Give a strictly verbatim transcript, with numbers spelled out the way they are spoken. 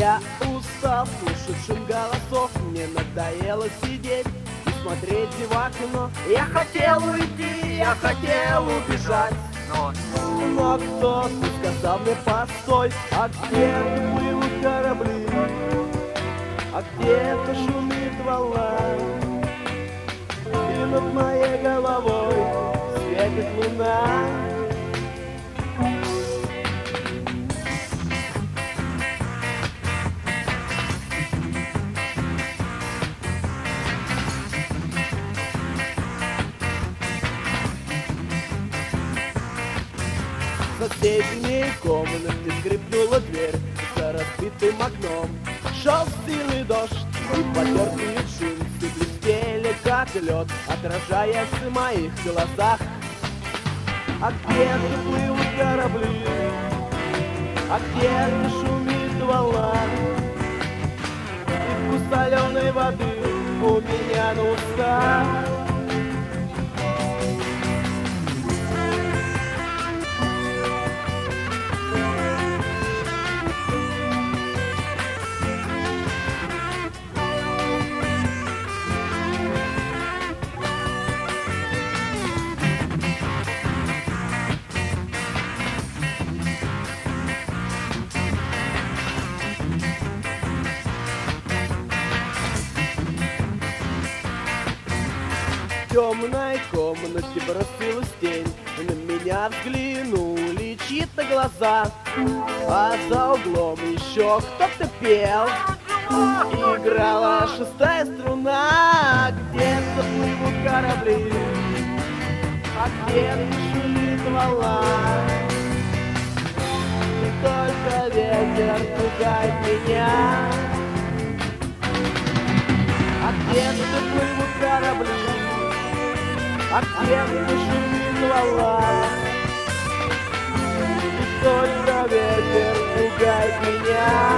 Я устал слушать шум голосов, мне надоело сидеть и смотреть в окно. Я хотел уйти, я хотел убежать, Но но кто-то сказал мне постой. А где-то плывут корабли, а где-то шумит волна, и над моей головой светит луна. В соседней комнате скрипнула дверь за разбитым окном. Шел сильный дождь, и потертые джинсы блестели, как лед, отражаясь в моих глазах. А где-то плывут корабли, а где-то шумит волна, и вкус соленой воды у меня на устах. В темной комнате бросилась тень, на меня взглянули чьи-то глаза, а за углом еще кто-то пел, играла шестая струна. Где-то плывут корабли, а где-то шумит волна, и только ветер пугает меня. А где-то плывут корабли, а где-то шумит волна, и только ветер пугает меня.